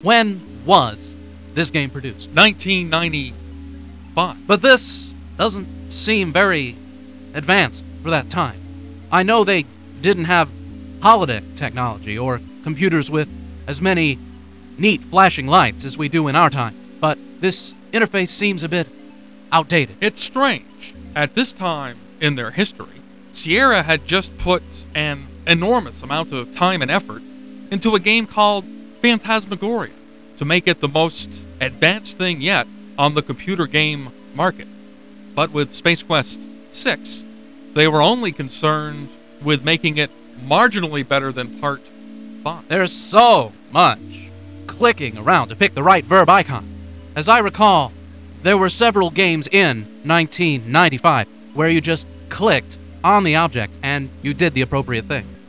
When was this game produced? 1995. But this doesn't seem very advanced for that time. I know they didn't have holodeck technology or computers with as many neat flashing lights as we do in our time, but this interface seems a bit outdated. It's strange. At this time in their history, Sierra had just put an enormous amount of time and effort into a game called Phantasmagoria to make it the most advanced thing yet on the computer game market. But with Space Quest 6, they were only concerned with making it marginally better than Part 5. There's so much clicking around to pick the right verb icon. As I recall, there were several games in 1995 where you just clicked on the object and you did the appropriate thing.